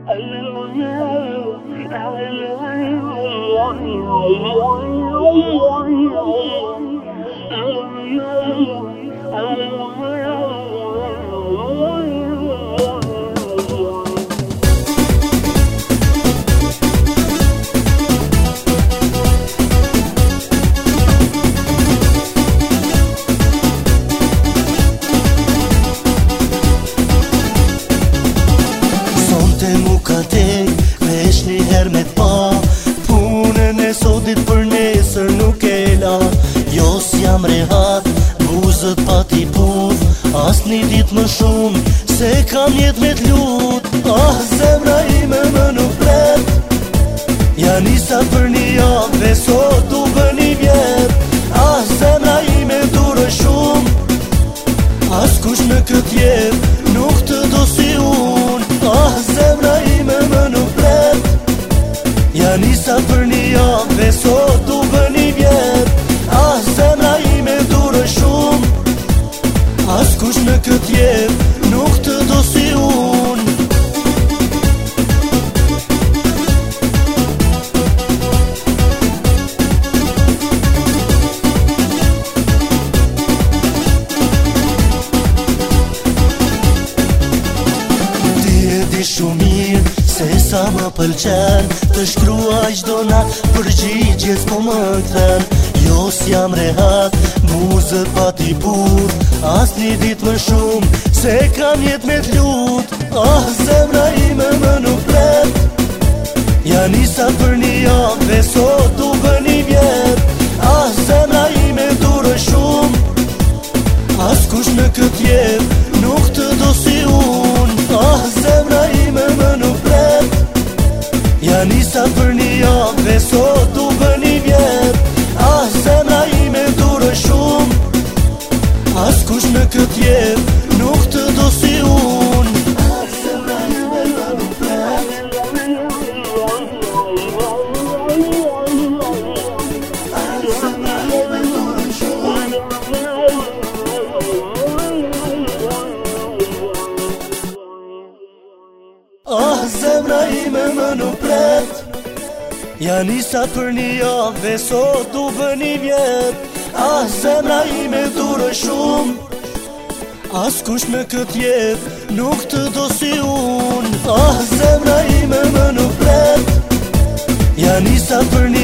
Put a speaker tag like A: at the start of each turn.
A: Vesh një her me t'pa punën e sotit për nesër nuk e la. Jo s'jam rehat, buzët pa t'i puth, as një dit më shumë se kam jet me t'lut. Ah, zemra ime më nuk pret, ja nisa për një javë dhe sot u bë një vjet. Ah, zemra ime durë shumë, as kush në këtë jet nuk të do si unë. Ah, zemra ime më nuk pret, ja nisa për një javë dhe sot u bë një vjet. Ah, zemra ime durë shumë, as kush në këtë jet nuk të do si unë. Shumë mirë se sa më pëlqen të shkruaj çdo natë përgjigjes po më kthen. Jo s'jam rehat, buzët pa t'i puth, as një dit më shumë se kam jet me t'lut. Ah, zemra ime më nuk pret, ja nisa për një javë dhe sot u bë një vjet. Ah, zemra ime durë shumë, as kush në këtë jet nuk të do si unë. Ah, zemra ime më nuk pret, ja nisa për një javë dhe sot u bë një vjet. Ah, zemra ime durë shumë, as kush në këtë jet nuk të do si unë. Ah, zemra ime më nuk pret, ah, zemra ime durë shumë. Ah, zemra ime më nuk pret, ja nisa për një javë dhe sot u bë një vjet. Ah, zemra ime durë shumë, as kush me këtë jet nuk të do si unë. Ah, zemra ime më nuk pret, ja nisa për një